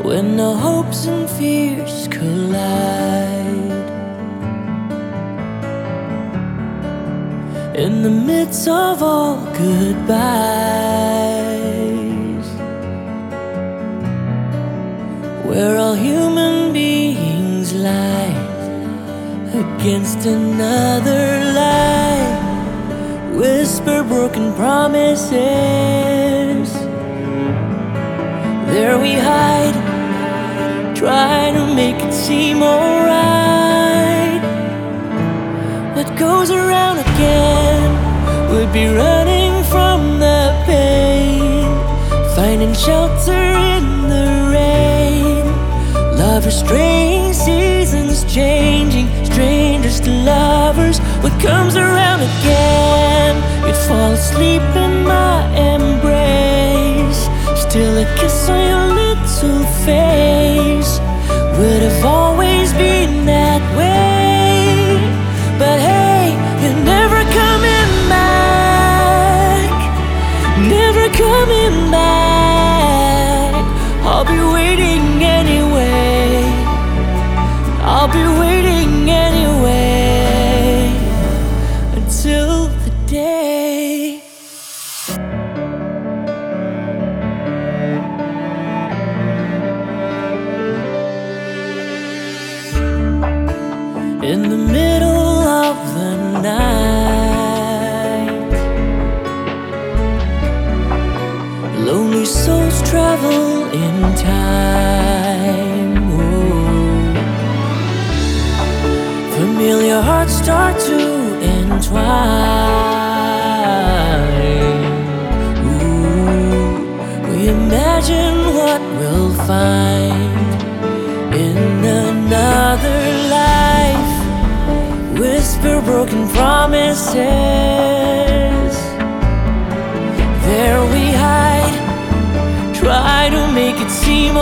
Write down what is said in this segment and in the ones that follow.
when the hopes and fears collide. In the midst of all goodbyes, where all human beings lie against another lie, whisper broken promises. There we hide, try to make it seem alright. What goes around again would be running from the pain, finding shelter in the rain. Love is strange, seasons changing, strangers to lovers. What comes around again, you'd fall asleep in my embrace. Still a kiss on your little face would have always been that way. But hey, you're never coming back, never coming back. I'll be waiting anyway, I'll be waiting anyway, until the day. In the middle of the night, lonely souls travel in time. Ooh. Familiar hearts start to entwine. Ooh. We imagine what we'll find in another life. Whisper broken promises. There we hide, try to make it seem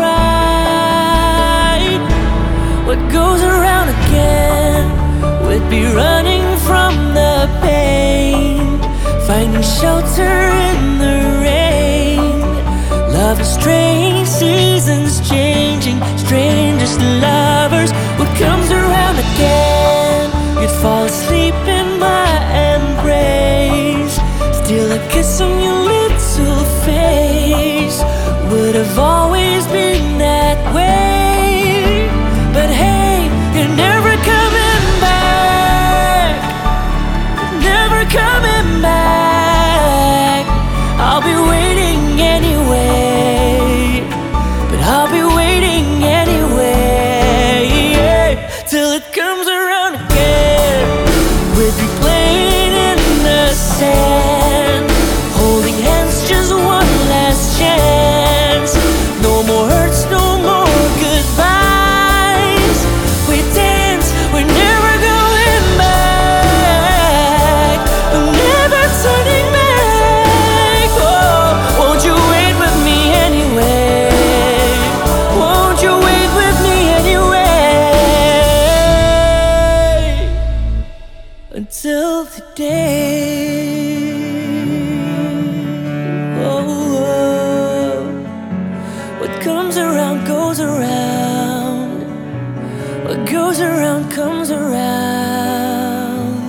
alright. What goes around again would be running from the pain, finding shelter in the rain. Love is strange, seasons changing, strangers to lovers. What comes around again, you'd fall asleep in my embrace. Still a kiss on your little face would have always been that way. But hey, you're never coming back, never coming back. I'll be waiting anyway, but I'll be waiting anyway, till it comes around again. We'd be playing in the sand, holding hands, just one last chance. No more hurts, no more goodbyes. We dance, we're never going back, we're never turning back. Oh, won't you wait with me anyway? Won't you wait with me anyway, until the day. Oh, oh. What comes around goes around, what goes around comes around,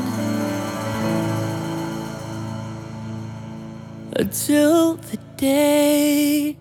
until the day.